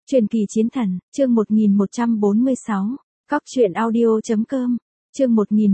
Truyền kỳ chiến thần, chương 1146, Cóc truyện audio.com, chương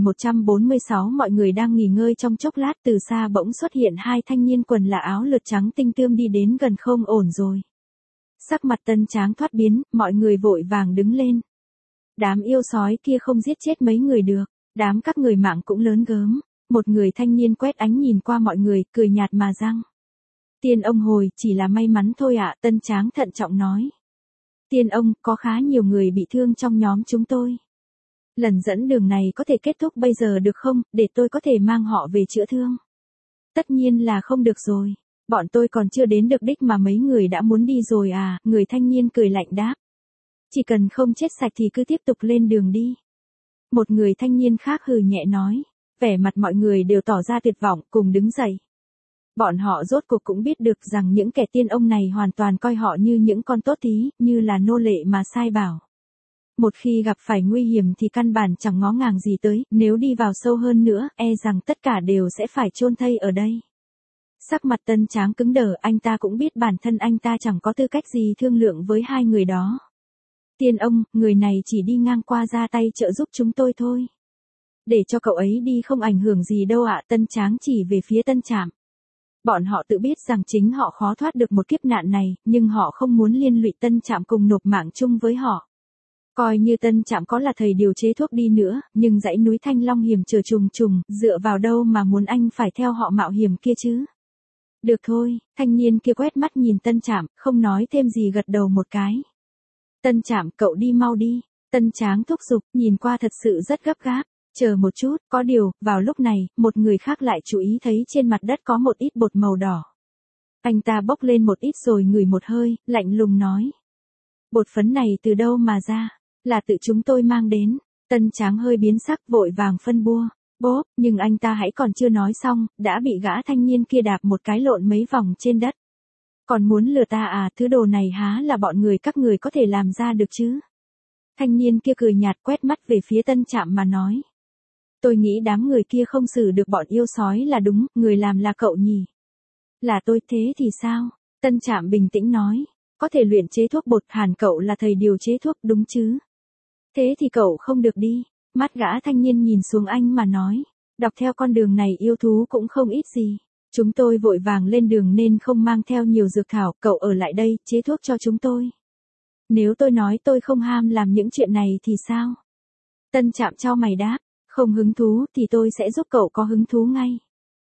1146. Mọi người đang nghỉ ngơi trong chốc lát, từ xa bỗng xuất hiện hai thanh niên quần là áo lượt trắng tinh tươm đi đến gần. Không ổn rồi. Sắc mặt Tân Tráng thoát biến, mọi người vội vàng đứng lên. Đám yêu sói kia không giết chết mấy người được, đám các người mạng cũng lớn gớm. Một người thanh niên quét ánh nhìn qua mọi người, cười nhạt mà răng. Tiên ông hồi, chỉ là may mắn thôi ạ. Tân Tráng thận trọng nói. Tiên ông, có khá nhiều người bị thương trong nhóm chúng tôi. Lần dẫn đường này có thể kết thúc bây giờ được không, để tôi có thể mang họ về chữa thương? Tất nhiên là không được rồi. Bọn tôi còn chưa đến được đích mà mấy người đã muốn đi rồi à, người thanh niên cười lạnh đáp. Chỉ cần không chết sạch thì cứ tiếp tục lên đường đi. Một người thanh niên khác hừ nhẹ nói. Vẻ mặt mọi người đều tỏ ra tuyệt vọng, cùng đứng dậy. Bọn họ rốt cuộc cũng biết được rằng những kẻ tiên ông này hoàn toàn coi họ như những con tốt tí, như là nô lệ mà sai bảo. Một khi gặp phải nguy hiểm thì căn bản chẳng ngó ngàng gì tới, nếu đi vào sâu hơn nữa, e rằng tất cả đều sẽ phải chôn thây ở đây. Sắc mặt Tân Tráng cứng đờ, anh ta cũng biết bản thân anh ta chẳng có tư cách gì thương lượng với hai người đó. Tiên ông, người này chỉ đi ngang qua ra tay trợ giúp chúng tôi thôi. Để cho cậu ấy đi không ảnh hưởng gì đâu ạ. Tân Tráng chỉ về phía Tân Trạm. Bọn họ tự biết rằng chính họ khó thoát được một kiếp nạn này, nhưng họ không muốn liên lụy Tân Trạm cùng nộp mạng chung với họ. Coi như Tân Trạm có là thầy điều chế thuốc đi nữa, nhưng dãy núi Thanh Long hiểm trở trùng trùng, dựa vào đâu mà muốn anh phải theo họ mạo hiểm kia chứ? Được thôi, thanh niên kia quét mắt nhìn Tân Trạm, không nói thêm gì, gật đầu một cái. Tân Trạm, cậu đi mau đi. Tân Tráng thúc giục, nhìn qua thật sự rất gấp gáp. Chờ một chút, có điều, vào lúc này, một người khác lại chú ý thấy trên mặt đất có một ít bột màu đỏ. Anh ta bốc lên một ít rồi ngửi một hơi, lạnh lùng nói. Bột phấn này từ đâu mà ra? Là tự chúng tôi mang đến. Tân Tráng hơi biến sắc, vội vàng phân bua. Bốp, nhưng anh ta hãy còn chưa nói xong, đã bị gã thanh niên kia đạp một cái lộn mấy vòng trên đất. Còn muốn lừa ta à, thứ đồ này há là bọn người các người có thể làm ra được chứ? Thanh niên kia cười nhạt, quét mắt về phía Tân Trạm mà nói. Tôi nghĩ đám người kia không xử được bọn yêu sói là đúng, người làm là cậu nhỉ? Là tôi, thế thì sao? Tân Trạm bình tĩnh nói. Có thể luyện chế thuốc bột, hẳn cậu là thầy điều chế thuốc đúng chứ? Thế thì cậu không được đi. Mắt gã thanh niên nhìn xuống anh mà nói. Đọc theo con đường này yêu thú cũng không ít gì. Chúng tôi vội vàng lên đường nên không mang theo nhiều dược thảo, cậu ở lại đây, chế thuốc cho chúng tôi. Nếu tôi nói tôi không ham làm những chuyện này thì sao? Tân Trạm chau mày đáp. Không hứng thú thì tôi sẽ giúp cậu có hứng thú ngay.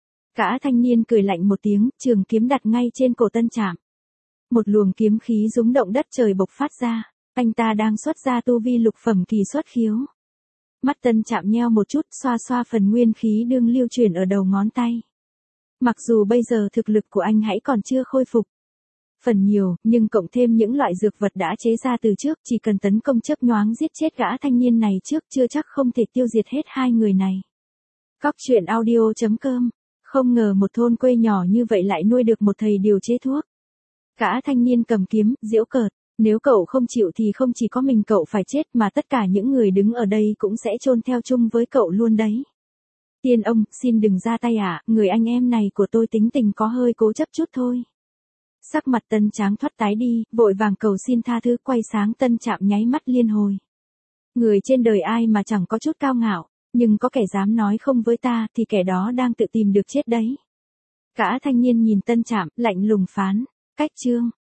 Gã thanh niên cười lạnh một tiếng, trường kiếm đặt ngay trên cổ Tân Trạm. Một luồng kiếm khí rúng động đất trời bộc phát ra. Anh ta đang xuất ra tu vi lục phẩm kỳ xuất khiếu. Mắt Tân Trạm nheo một chút, xoa xoa phần nguyên khí đương lưu chuyển ở đầu ngón tay. Mặc dù bây giờ thực lực của anh hãy còn chưa khôi phục phần nhiều, nhưng cộng thêm những loại dược vật đã chế ra từ trước, chỉ cần tấn công chớp nhoáng giết chết gã thanh niên này trước, chưa chắc không thể tiêu diệt hết hai người này. Cóc truyện audio.com, không ngờ một thôn quê nhỏ như vậy lại nuôi được một thầy điều chế thuốc. Gã thanh niên cầm kiếm, giễu cợt, nếu cậu không chịu thì không chỉ có mình cậu phải chết mà tất cả những người đứng ở đây cũng sẽ chôn theo chung với cậu luôn đấy. Tiên ông, xin đừng ra tay ạ, người anh em này của tôi tính tình có hơi cố chấp chút thôi. Sắc mặt Tân Tráng thoát tái đi, vội vàng cầu xin tha thứ, quay sáng Tân Trạm nháy mắt liên hồi. Người trên đời ai mà chẳng có chút cao ngạo, nhưng có kẻ dám nói không với ta thì kẻ đó đang tự tìm được chết đấy. Gã thanh niên nhìn Tân Trạm, lạnh lùng phán. Cách chương.